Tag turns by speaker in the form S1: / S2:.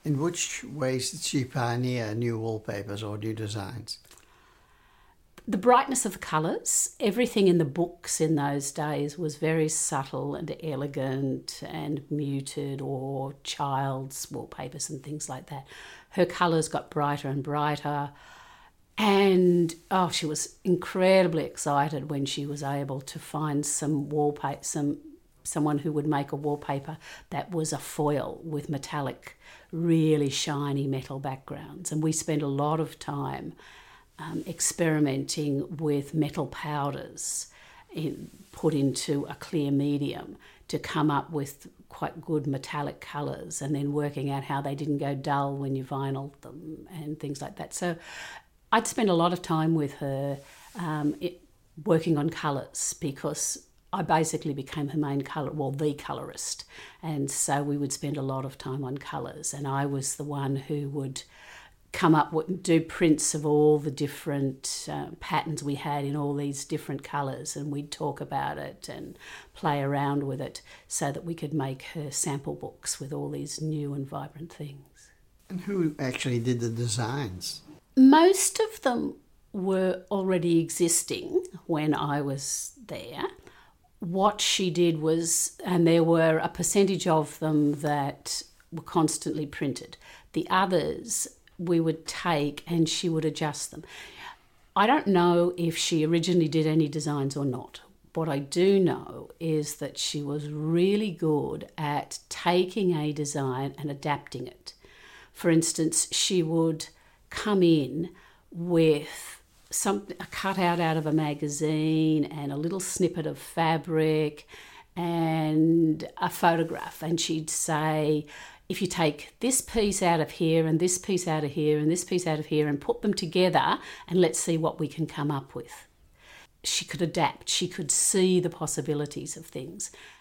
S1: In which ways did she pioneer new wallpapers or new designs?
S2: The brightness of the colours, everything in the books in those days was very subtle and elegant and muted, or child's wallpapers and things like that. Her colours got brighter and brighter, and she was incredibly excited when she was able to find some wallpaper, someone who would make a wallpaper that was a foil with metallic, really shiny metal backgrounds. And we spent a lot of time experimenting with metal powders put into a clear medium to come up with quite good metallic colours, and then working out how they didn't go dull when you vinyled them and things like that. So I'd spend a lot of time with her working on colours, because I basically became her main the colourist. And so we would spend a lot of time on colours, and I was the one who would come up with, do prints of all the different patterns we had in all these different colours, and we'd talk about it and play around with it so that we could make her sample books with all these new and vibrant things.
S1: And who actually did the designs?
S2: Most of them were already existing when I was there. What she did was, and there were a percentage of them that were constantly printed. The others we would take and she would adjust them. I don't know if she originally did any designs or not. What I do know is that she was really good at taking a design and adapting it. For instance, she would come in with a cutout out of a magazine and a little snippet of fabric and a photograph, and she'd say, if you take this piece out of here and this piece out of here and this piece out of here and put them together, and let's see what we can come up with. She could adapt. She could see the possibilities of things.